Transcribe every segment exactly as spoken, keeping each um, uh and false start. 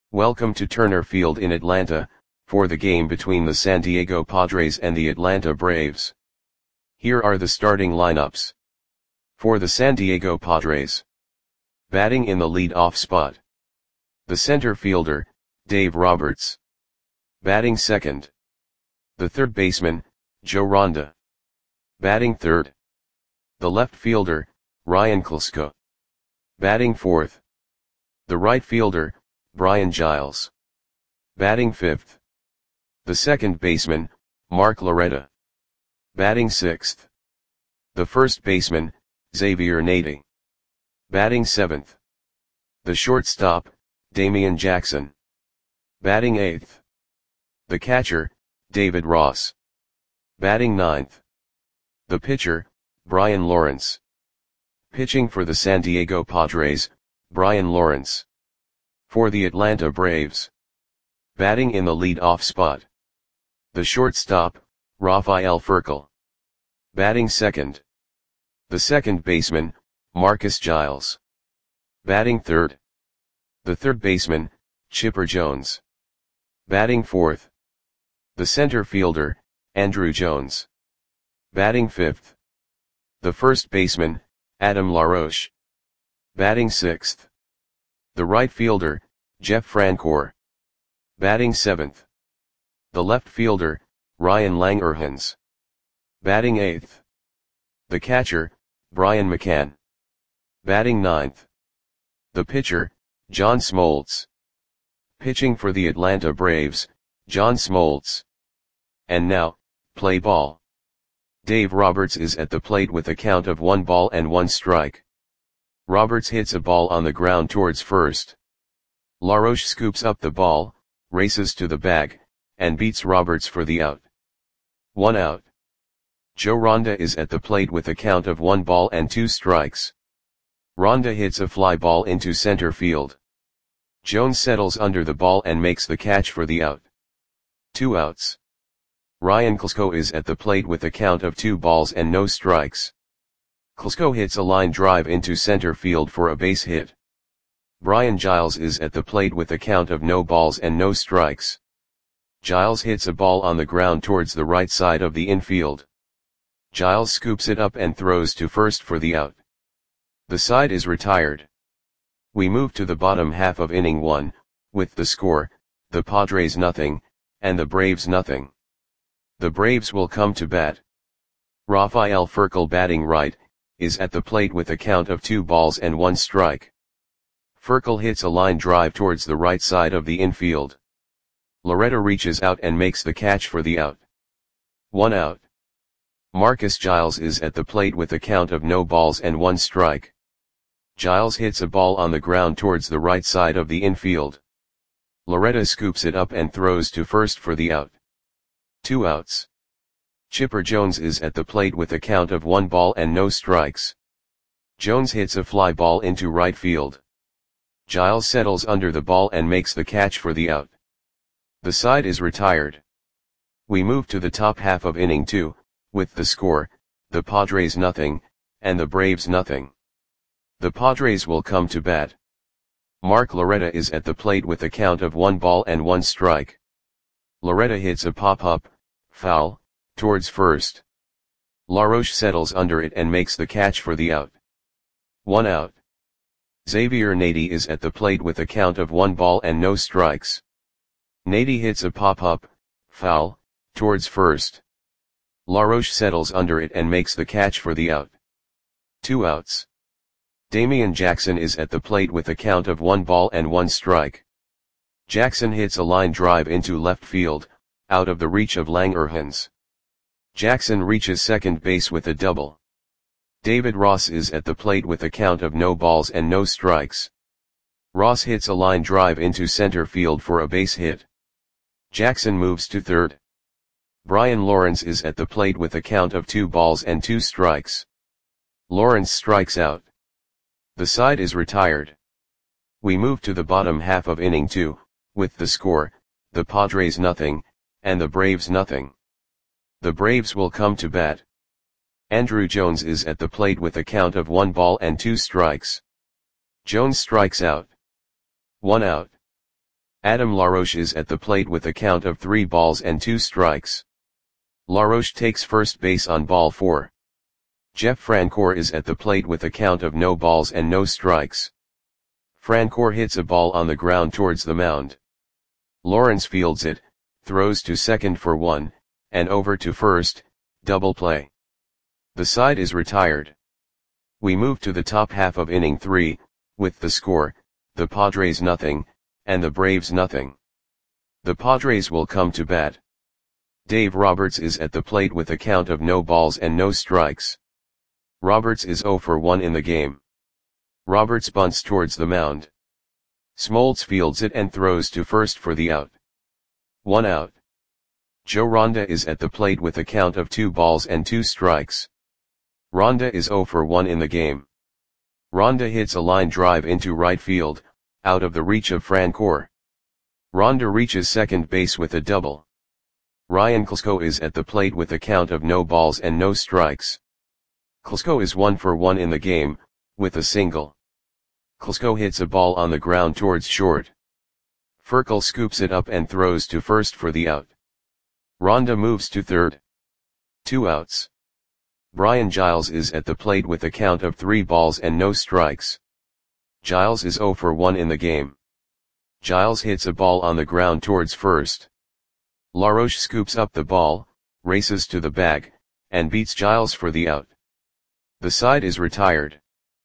Welcome to Turner Field in Atlanta, for the game between the San Diego Padres and the Atlanta Braves. Here are the starting lineups. For the San Diego Padres. Batting in the lead-off spot. The center fielder, Dave Roberts. Batting second. The third baseman, Joe Ronda. Batting third. The left fielder, Ryan Klesko. Batting fourth. The right fielder, Brian Giles. Batting fifth. The second baseman, Mark Loretta. Batting sixth. The first baseman, Xavier Nady. Batting seventh. The shortstop, Damian Jackson. Batting eighth. The catcher, David Ross. Batting ninth. The pitcher, Brian Lawrence. Pitching for the San Diego Padres, Brian Lawrence. For the Atlanta Braves. Batting in the lead-off spot. The shortstop, Rafael Furcal. Batting second. The second baseman, Marcus Giles. Batting third. The third baseman, Chipper Jones. Batting fourth. The center fielder, Andruw Jones. Batting fifth. The first baseman, Adam LaRoche. Batting sixth. The right fielder, Jeff Francoeur. Batting seventh. The left fielder, Ryan Langerhans. Batting eighth. The catcher, Brian McCann. Batting ninth. The pitcher, John Smoltz. Pitching for the Atlanta Braves, John Smoltz. And now, play ball. Dave Roberts is at the plate with a count of one ball and one strike. Roberts hits a ball on the ground towards first. LaRoche scoops up the ball, races to the bag, and beats Roberts for the out. One out. Joe Ronda is at the plate with a count of one ball and two strikes. Ronda hits a fly ball into center field. Jones settles under the ball and makes the catch for the out. Two outs. Ryan Klesko is at the plate with a count of two balls and no strikes. Klesko hits a line drive into center field for a base hit. Brian Giles is at the plate with a count of no balls and no strikes. Giles hits a ball on the ground towards the right side of the infield. Giles scoops it up and throws to first for the out. The side is retired. We move to the bottom half of inning one, with the score, the Padres nothing, and the Braves nothing. The Braves will come to bat. Rafael Furcal, batting right, is at the plate with a count of two balls and one strike. Furcal hits a line drive towards the right side of the infield. Loretta reaches out and makes the catch for the out. One out. Marcus Giles is at the plate with a count of no balls and one strike. Giles hits a ball on the ground towards the right side of the infield. Loretta scoops it up and throws to first for the out. Two outs. Chipper Jones is at the plate with a count of one ball and no strikes. Jones hits a fly ball into right field. Giles settles under the ball and makes the catch for the out. The side is retired. We move to the top half of inning two, with the score, the Padres nothing, and the Braves nothing. The Padres will come to bat. Mark Loretta is at the plate with a count of one ball and one strike. Loretta hits a pop-up, foul, towards first. LaRoche settles under it and makes the catch for the out. One out. Xavier Nady is at the plate with a count of one ball and no strikes. Nady hits a pop-up, foul, towards first. LaRoche settles under it and makes the catch for the out. Two outs. Damian Jackson is at the plate with a count of one ball and one strike. Jackson hits a line drive into left field, out of the reach of Langerhans. Jackson reaches second base with a double. David Ross is at the plate with a count of no balls and no strikes. Ross hits a line drive into center field for a base hit. Jackson moves to third. Brian Lawrence is at the plate with a count of two balls and two strikes. Lawrence strikes out. The side is retired. We move to the bottom half of inning two, with the score, the Padres nothing, and the Braves nothing. The Braves will come to bat. Andruw Jones is at the plate with a count of one ball and two strikes. Jones strikes out. One out. Adam LaRoche is at the plate with a count of three balls and two strikes. LaRoche takes first base on ball four. Jeff Francoeur is at the plate with a count of no balls and no strikes. Francoeur hits a ball on the ground towards the mound. Lawrence fields it, throws to second for one, and over to first, double play. The side is retired. We move to the top half of inning three, with the score, the Padres nothing, and the Braves nothing. The Padres will come to bat. Dave Roberts is at the plate with a count of no balls and no strikes. Roberts is oh for one in the game. Roberts bunts towards the mound. Smoltz fields it and throws to first for the out. One out. Joe Ronda is at the plate with a count of two balls and two strikes. Ronda is oh for one in the game. Ronda hits a line drive into right field, out of the reach of Francoeur. Ronda reaches second base with a double. Ryan Klesko is at the plate with a count of no balls and no strikes. Klesko is one for one in the game, with a single. Klesko hits a ball on the ground towards short. Furcal scoops it up and throws to first for the out. Ronda moves to third. Two outs. Brian Giles is at the plate with a count of three balls and no strikes. Giles is oh for one in the game. Giles hits a ball on the ground towards first. LaRoche scoops up the ball, races to the bag, and beats Giles for the out. The side is retired.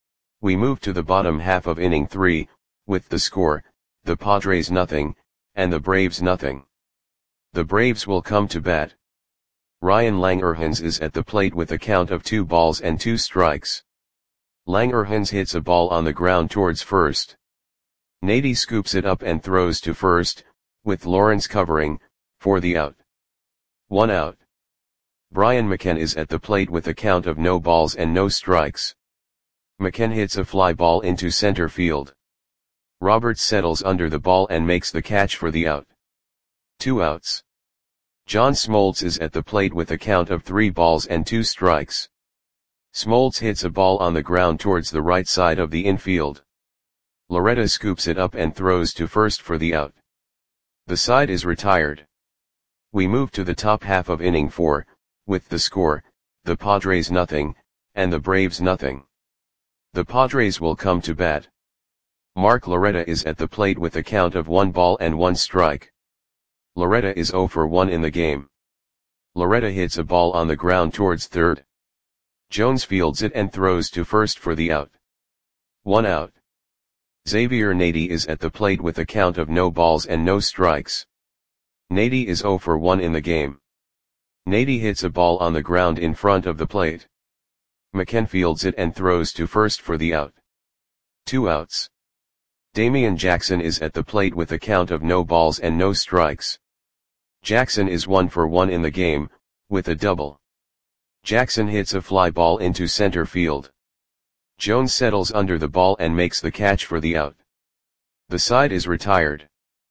We move to the bottom half of inning three, with the score, the Padres nothing, and the Braves nothing. The Braves will come to bat. Ryan Langerhans is at the plate with a count of two balls and two strikes. Langerhans hits a ball on the ground towards first. Nady scoops it up and throws to first, with Lawrence covering, for the out. One out. Brian McCann is at the plate with a count of no balls and no strikes. McCann hits a fly ball into center field. Roberts settles under the ball and makes the catch for the out. Two outs. John Smoltz is at the plate with a count of three balls and two strikes. Smoltz hits a ball on the ground towards the right side of the infield. Loretta scoops it up and throws to first for the out. The side is retired. We move to the top half of inning four, with the score, the Padres nothing, and the Braves nothing. The Padres will come to bat. Mark Loretta is at the plate with a count of one ball and one strike. Loretta is oh for one in the game. Loretta hits a ball on the ground towards third. Jones fields it and throws to first for the out. One out. Xavier Nady is at the plate with a count of no balls and no strikes. Nady is oh for one in the game. Nady hits a ball on the ground in front of the plate. McCann fields it and throws to first for the out. Two outs. Damian Jackson is at the plate with a count of no balls and no strikes. Jackson is one for one in the game, with a double. Jackson hits a fly ball into center field. Jones settles under the ball and makes the catch for the out. The side is retired.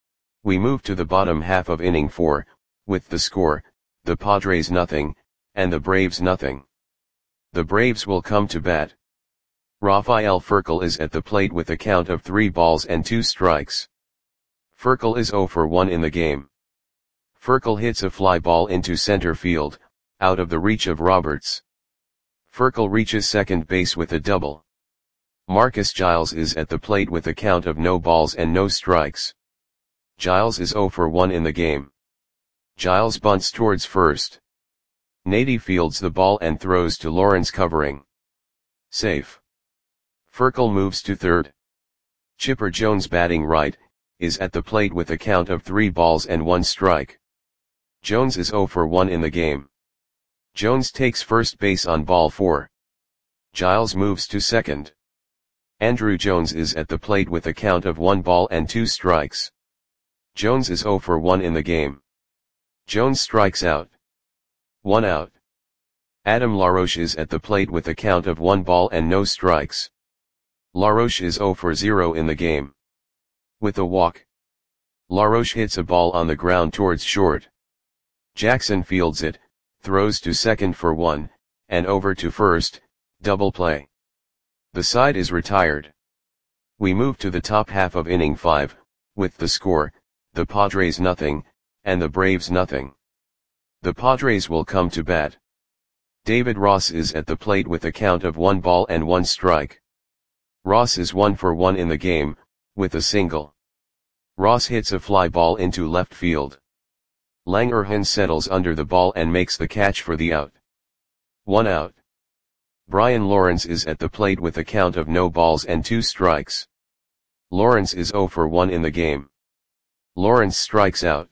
We move to the bottom half of inning four, with the score, the Padres nothing, and the Braves nothing. The Braves will come to bat. Rafael Furcal is at the plate with a count of three balls and two strikes. Furcal is oh for one in the game. Furcal hits a fly ball into center field, out of the reach of Roberts. Furcal reaches second base with a double. Marcus Giles is at the plate with a count of no balls and no strikes. Giles is oh for one in the game. Giles bunts towards first. Nady fields the ball and throws to Lawrence covering. Safe. Furcal moves to third. Chipper Jones batting right, is at the plate with a count of three balls and one strike. Jones is oh for one in the game. Jones takes first base on ball four. Giles moves to second. Andrew Jones is at the plate with a count of one ball and two strikes. Jones is oh for one in the game. Jones strikes out. One out. Adam LaRoche is at the plate with a count of one ball and no strikes. LaRoche is oh for zero in the game. With a walk. LaRoche hits a ball on the ground towards short. Jackson fields it, throws to second for one, and over to first, double play. The side is retired. We move to the top half of inning five, with the score, the Padres nothing, and the Braves nothing. The Padres will come to bat. David Ross is at the plate with a count of one ball and one strike. Ross is one for one in the game, with a single. Ross hits a fly ball into left field. Langerhans settles under the ball and makes the catch for the out. One out. Brian Lawrence is at the plate with a count of no balls and two strikes. Lawrence is zero for one in the game. Lawrence strikes out.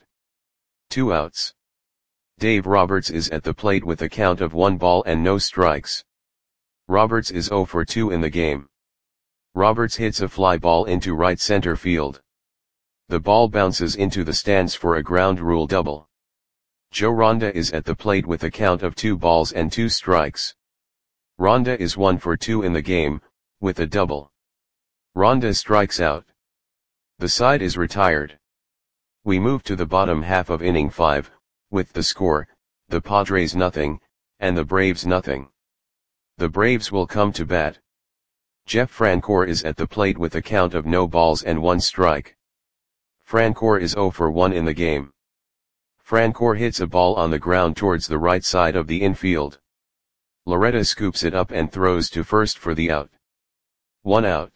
Two outs. Dave Roberts is at the plate with a count of one ball and no strikes. Roberts is zero for two in the game. Roberts hits a fly ball into right center field. The ball bounces into the stands for a ground rule double. Joe Ronda is at the plate with a count of two balls and two strikes. Ronda is one for two in the game, with a double. Ronda strikes out. The side is retired. We move to the bottom half of inning five, with the score, the Padres nothing, and the Braves nothing. The Braves will come to bat. Jeff Francoeur is at the plate with a count of no balls and one strike. Francoeur is zero for one in the game. Francoeur hits a ball on the ground towards the right side of the infield. Loretta scoops it up and throws to first for the out. One out.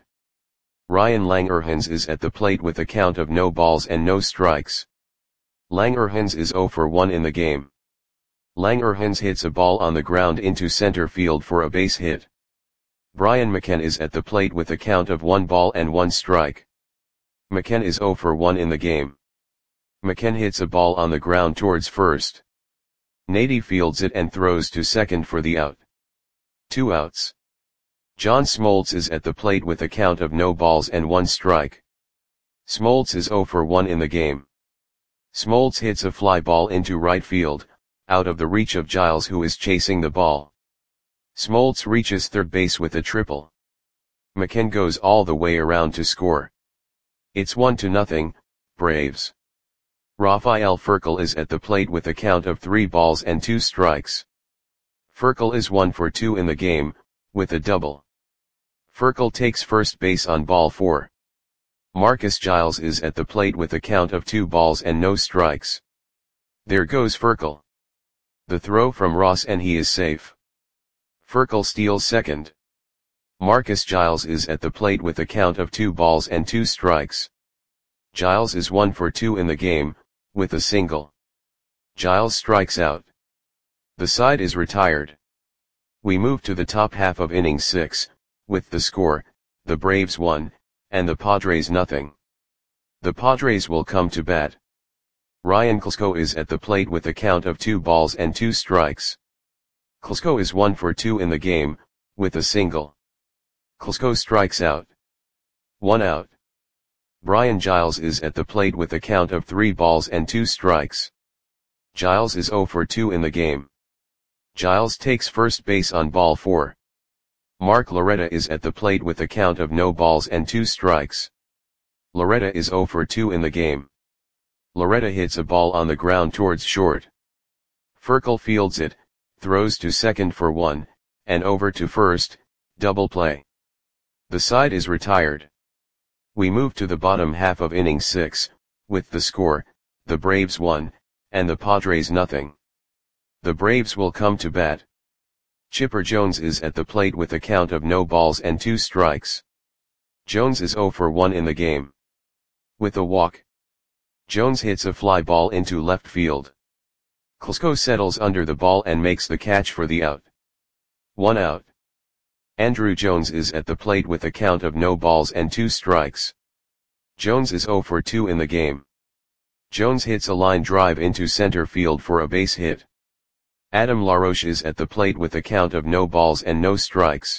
Ryan Langerhans is at the plate with a count of no balls and no strikes. Langerhans is zero for one in the game. Langerhans hits a ball on the ground into center field for a base hit. Brian McKenna is at the plate with a count of one ball and one strike. McKenna is zero for one in the game. McKenna hits a ball on the ground towards first. Nady fields it and throws to second for the out. Two outs. John Smoltz is at the plate with a count of no balls and one strike. Smoltz is zero for one in the game. Smoltz hits a fly ball into right field, out of the reach of Giles, who is chasing the ball. Smoltz reaches third base with a triple. McKenna goes all the way around to score. It's one to nothing, Braves. Rafael Furcal is at the plate with a count of three balls and two strikes. Furcal is one for two in the game, with a double. Furcal takes first base on ball four. Marcus Giles is at the plate with a count of two balls and no strikes. There goes Furcal. The throw from Ross and he is safe. Furcal steals second. Marcus Giles is at the plate with a count of two balls and two strikes. Giles is one for two in the game, with a single. Giles strikes out. The side is retired. We move to the top half of inning six, with the score, the Braves one, and the Padres nothing. The Padres will come to bat. Ryan Klesko is at the plate with a count of two balls and two strikes. Klesko is one for two in the game, with a single. Klesko strikes out. One out. Brian Giles is at the plate with a count of three balls and two strikes. Giles is zero for two in the game. Giles takes first base on ball four. Mark Loretta is at the plate with a count of no balls and two strikes. Loretta is zero for two in the game. Loretta hits a ball on the ground towards short. Furcal fields it, throws to second for one, and over to first, double play. The side is retired. We move to the bottom half of inning six, with the score, the Braves one, and the Padres nothing. The Braves will come to bat. Chipper Jones is at the plate with a count of no balls and two strikes. Jones is zero for one in the game. With a walk. Jones hits a fly ball into left field. Klesko settles under the ball and makes the catch for the out. One out. Andrew Jones is at the plate with a count of no balls and two strikes. Jones is zero for two in the game. Jones hits a line drive into center field for a base hit. Adam LaRoche is at the plate with a count of no balls and no strikes.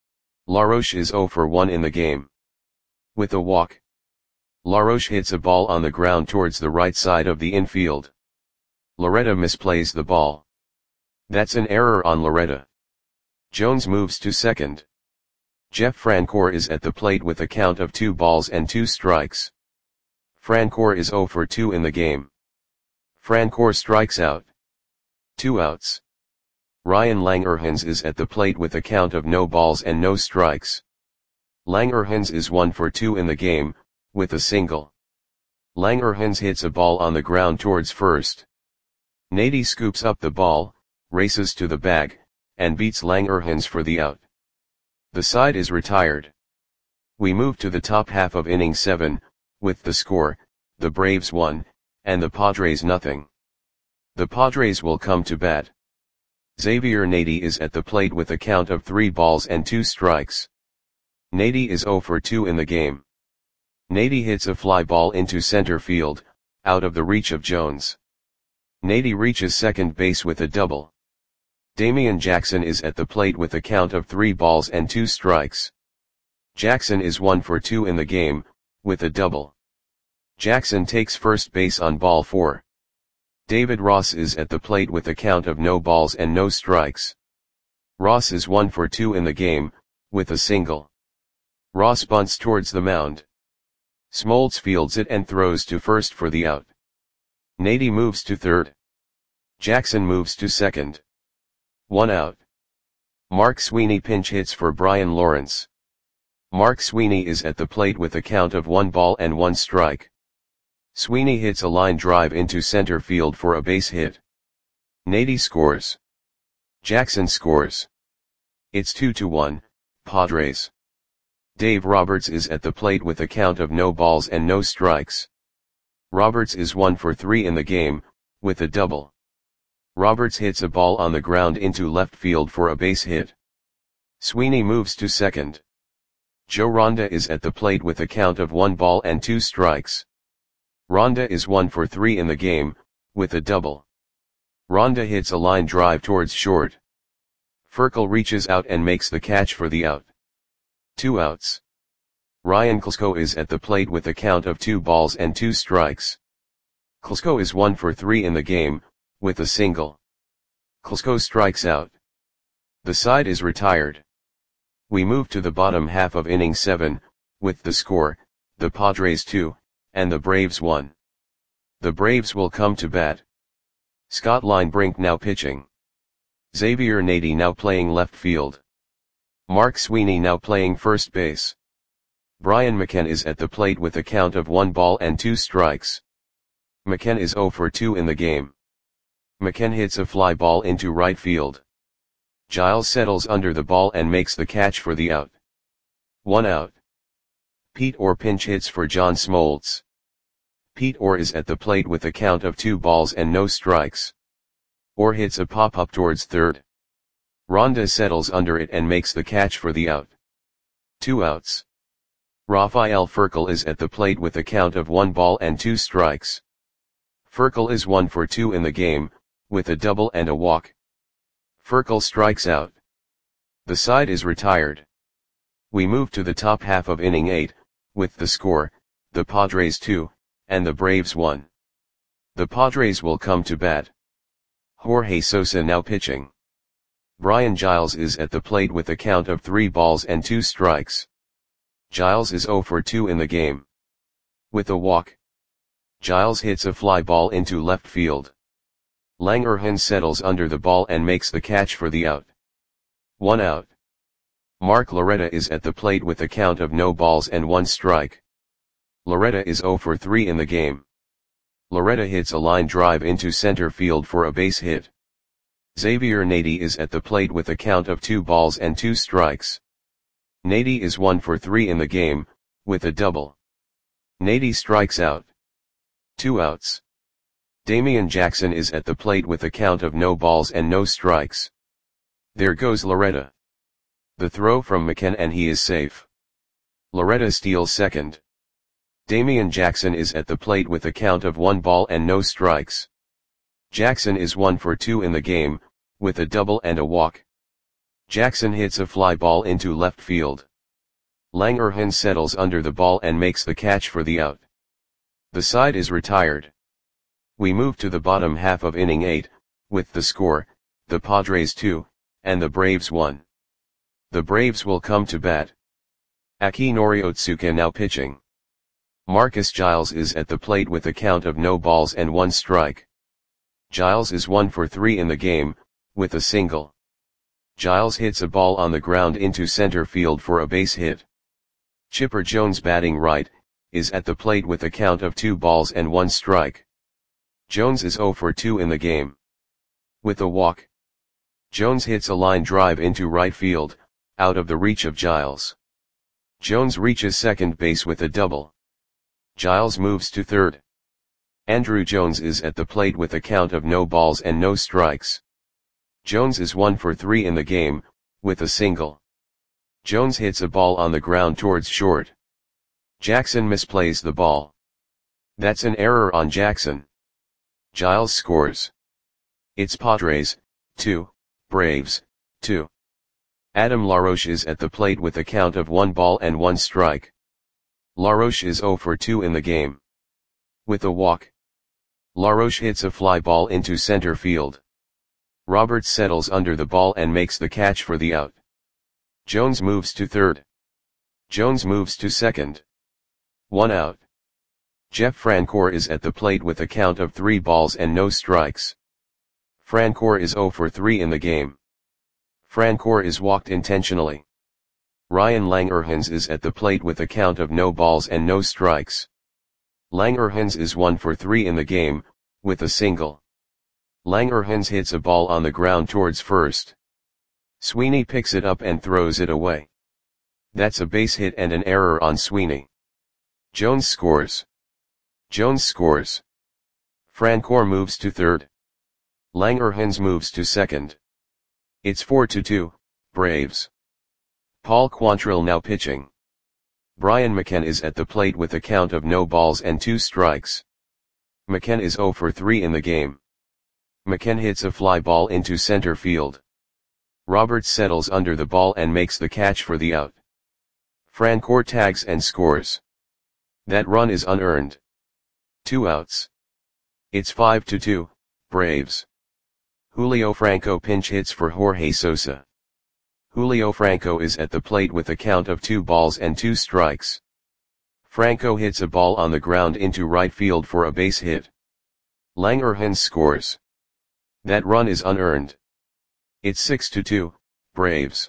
LaRoche is zero for one in the game. With a walk. LaRoche hits a ball on the ground towards the right side of the infield. Loretta misplays the ball. That's an error on Loretta. Jones moves to second. Jeff Francoeur is at the plate with a count of two balls and two strikes. Francoeur is zero for two in the game. Francoeur strikes out. Two outs. Ryan Langerhans is at the plate with a count of no balls and no strikes. Langerhans is one for two in the game, with a single. Langerhans hits a ball on the ground towards first. Nady scoops up the ball, races to the bag, and beats Langerhans for the out. The side is retired. We move to the top half of inning seven, with the score, the Braves one, and the Padres nothing. The Padres will come to bat. Xavier Nady is at the plate with a count of three balls and two strikes. Nady is zero for two in the game. Nady hits a fly ball into center field, out of the reach of Jones. Nady reaches second base with a double. Damian Jackson is at the plate with a count of three balls and two strikes. Jackson is one for two in the game, with a double. Jackson takes first base on ball four. David Ross is at the plate with a count of no balls and no strikes. Ross is one for two in the game, with a single. Ross bunts towards the mound. Smoltz fields it and throws to first for the out. Nady moves to third. Jackson moves to second. One out. Mark Sweeney pinch hits for Brian Lawrence. Mark Sweeney is at the plate with a count of one ball and one strike. Sweeney hits a line drive into center field for a base hit. Nady scores. Jackson scores. It's two to one, Padres. Dave Roberts is at the plate with a count of no balls and no strikes. Roberts is one for three in the game, with a double. Roberts hits a ball on the ground into left field for a base hit. Sweeney moves to second. Joe Ronda is at the plate with a count of one ball and two strikes. Ronda is one for three in the game, with a double. Ronda hits a line drive towards short. Furkel reaches out and makes the catch for the out. Two outs. Ryan Klesko is at the plate with a count of two balls and two strikes. Klesko is one for three in the game, with a single. Klesko strikes out. The side is retired. We move to the bottom half of inning seven, with the score, the Padres two, and the Braves one. The Braves will come to bat. Scott Linebrink now pitching. Xavier Nady now playing left field. Mark Sweeney now playing first base. Brian McKenna is at the plate with a count of one ball and two strikes. McKenna is zero for two in the game. McKenna hits a fly ball into right field. Giles settles under the ball and makes the catch for the out. One out. Pete Orr pinch hits for John Smoltz. Pete Orr is at the plate with a count of two balls and no strikes. Orr hits a pop-up towards third. Ronda settles under it and makes the catch for the out. Two outs. Rafael Furkel is at the plate with a count of one ball and two strikes. Furkel is one for two in the game, with a double and a walk. Furkel strikes out. The side is retired. We move to the top half of inning eight, with the score, the Padres two, and the Braves one. The Padres will come to bat. Jorge Sosa now pitching. Brian Giles is at the plate with a count of three balls and two strikes. Giles is zero for two in the game. With a walk. Giles hits a fly ball into left field. Langerhans settles under the ball and makes the catch for the out. One out. Mark Loretta is at the plate with a count of no balls and one strike. Loretta is zero for three in the game. Loretta hits a line drive into center field for a base hit. Xavier Nady is at the plate with a count of two balls and two strikes. Nady is one for three in the game, with a double. Nady strikes out. Two outs. Damian Jackson is at the plate with a count of no balls and no strikes. There goes Loretta. The throw from McKenna and he is safe. Loretta steals second. Damian Jackson is at the plate with a count of one ball and no strikes. Jackson is one for two in the game, with a double and a walk. Jackson hits a fly ball into left field. Langerhans settles under the ball and makes the catch for the out. The side is retired. We move to the bottom half of inning eight, with the score, the Padres two, and the Braves one. The Braves will come to bat. Akinori Otsuka now pitching. Marcus Giles is at the plate with a count of no balls and one strike. Giles is one for three in the game, with a single. Giles hits a ball on the ground into center field for a base hit. Chipper Jones batting right, is at the plate with a count of two balls and one strike. Jones is oh for two in the game. With a walk, Jones hits a line drive into right field, out of the reach of Giles. Jones reaches second base with a double. Giles moves to third. Andruw Jones is at the plate with a count of no balls and no strikes. Jones is one for three in the game, with a single. Jones hits a ball on the ground towards short. Jackson misplays the ball. That's an error on Jackson. Giles scores. It's Padres, two, Braves, two. Adam LaRoche is at the plate with a count of one ball and one strike. LaRoche is oh for two in the game. With a walk, LaRoche hits a fly ball into center field. Roberts settles under the ball and makes the catch for the out. Jones moves to third. Jones moves to second. One out. Jeff Francoeur is at the plate with a count of three balls and no strikes. Francoeur is oh for three in the game. Francoeur is walked intentionally. Ryan Langerhans is at the plate with a count of no balls and no strikes. Langerhans is one for three in the game, with a single. Langerhans hits a ball on the ground towards first. Sweeney picks it up and throws it away. That's a base hit and an error on Sweeney. Jones scores. Jones scores. Francoeur moves to third. Langerhans moves to second. It's four to two, Braves. Paul Quantrill now pitching. Brian McCann is at the plate with a count of no balls and two strikes. McCann is oh for three in the game. McCann hits a fly ball into center field. Roberts settles under the ball and makes the catch for the out. Francoeur tags and scores. That run is unearned. Two outs. It's five to two, Braves. Julio Franco pinch hits for Jorge Sosa. Julio Franco is at the plate with a count of two balls and two strikes. Franco hits a ball on the ground into right field for a base hit. Langerhans scores. That run is unearned. It's six to two, Braves.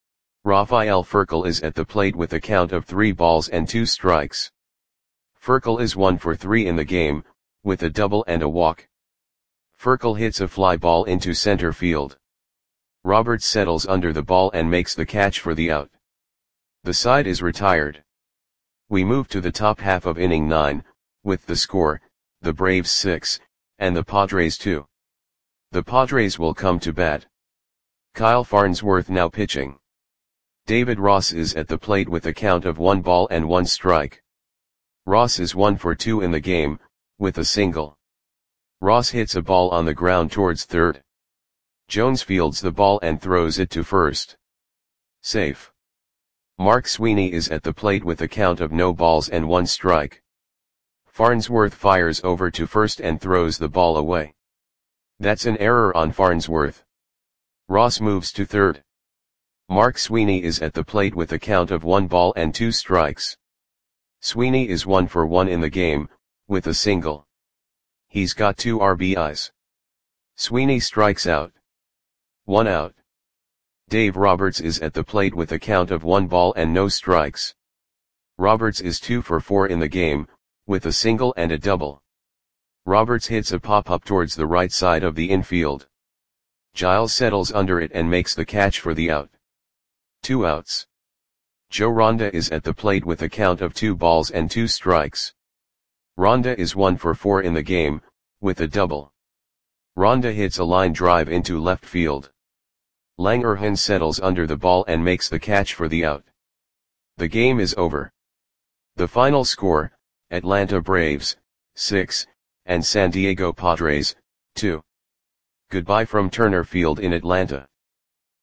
Rafael Furcal is at the plate with a count of three balls and two strikes. Furcal is one for three in the game, with a double and a walk. Furcal hits a fly ball into center field. Roberts settles under the ball and makes the catch for the out. The side is retired. We move to the top half of inning nine, with the score, the Braves six, and the Padres two. The Padres will come to bat. Kyle Farnsworth now pitching. David Ross is at the plate with a count of one ball and one strike. Ross is one for two in the game, with a single. Ross hits a ball on the ground towards third. Jones fields the ball and throws it to first. Safe. Mark Sweeney is at the plate with a count of no balls and one strike. Farnsworth fires over to first and throws the ball away. That's an error on Farnsworth. Ross moves to third. Mark Sweeney is at the plate with a count of one ball and two strikes. Sweeney is one for one in the game, with a single. He's got two R B Is. Sweeney strikes out. One out. Dave Roberts is at the plate with a count of one ball and no strikes. Roberts is two for four in the game, with a single and a double. Roberts hits a pop-up towards the right side of the infield. Giles settles under it and makes the catch for the out. Two outs. Joe Ronda is at the plate with a count of two balls and two strikes. Ronda is one for four in the game, with a double. Ronda hits a line drive into left field. Langerhans settles under the ball and makes the catch for the out. The game is over. The final score, Atlanta Braves, six, and San Diego Padres, two. Goodbye from Turner Field in Atlanta.